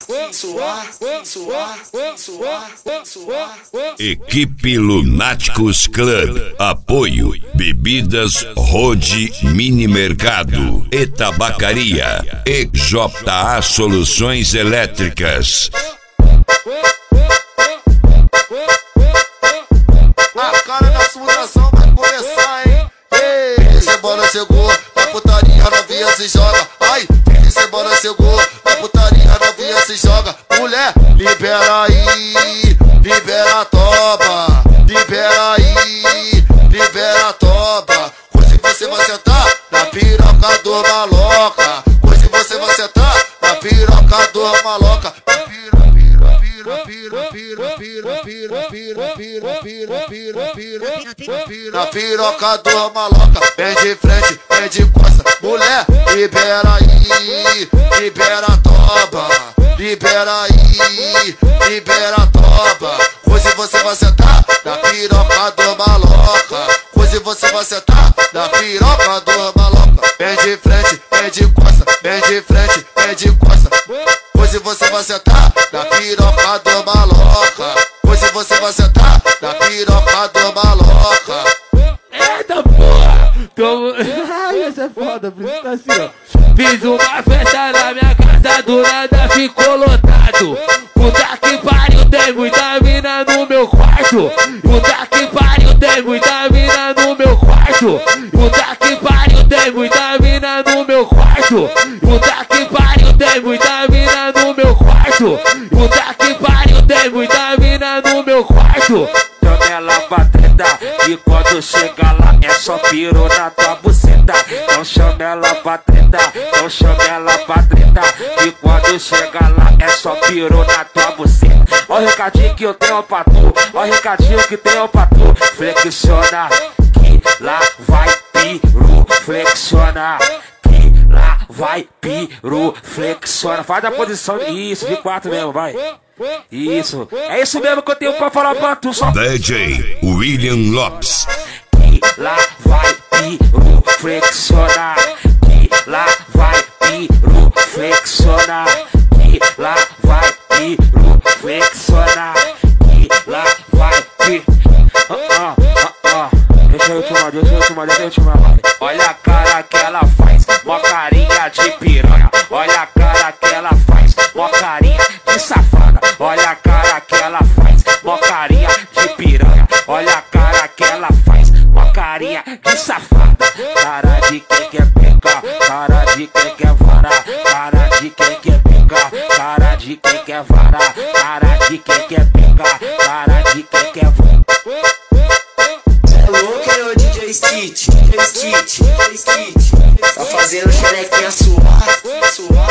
Equipe Lunáticos Club. Apoio Bebidas Rode Mini Mercado e Tabacaria. EJA Soluções Elétricas. A cara da simulação vai começar, hein? Ei, semana chegou, a putaria novinha se joga. Ai, semana chegou, a putaria novinha se joga. Mulher, libera aí, libera a toba. Libera aí, libera a toba. Hoje você vai sentar na piroca do maloca. Hoje você vai sentar na piroca do maloca. Na piroca do maloca, vem de frente, vem de costa. Mulher, libera aí, libera a toba. Libera aí, libera a toba. Hoje você vai sentar na piroca do maloca. Hoje você vai sentar na piroca do maloca. Vem de frente, vem de costa, vem de frente, vem de costa. Hoje você vai sentar na piroca do maloca. Hoje você vai sentar na piroca do maloca. Eita porra! Ai, essa é foda, por isso tá assim, ó. Fiz uma festa na minha casa, do nada ficou lotado. Puta que pariu, tem muita mina no meu quarto. Puta que pariu, tem muita mina no meu quarto. Puta que pariu, tem muita mina no meu quarto. Puta que pariu, tem muita mina no meu quarto. Puta que pariu, tem muita mina no meu quarto. Chama ela pra treta, e quando chega lá é só piro na tua buceta. Não chama ela pra treta, não chama ela pra treta, e quando chega lá é só piro na tua buceta. Ó o recadinho que eu tenho pra tu, ó o recadinho que tenho pra tu. Flexiona, que lá vai piru, flexiona. Lá vai piru, flexiona. Faz a posição, isso, de 4 mesmo, vai. Isso, é isso mesmo que eu tenho pra falar pra tu, só DJ William Lopes. Que lá vai piru, flexiona. Que lá vai piru, flexiona. Que lá vai piru, flexiona. Que lá vai piru. Deixa eu te chamar. Olha a cara que ela faz, mó carinha de piranha. Olha a cara que ela faz, mó carinha de safada. Olha a cara que ela faz, mó carinha de piranha. Olha a cara que ela faz, mó carinha de safada. Cara de quem quer pegar, cara de quem quer varar. Cara de quem quer pegar, cara de quem quer varar. Cara de quem quer pegar, cara de quem quer varar. Stitch, tá fazendo xerequinha suar.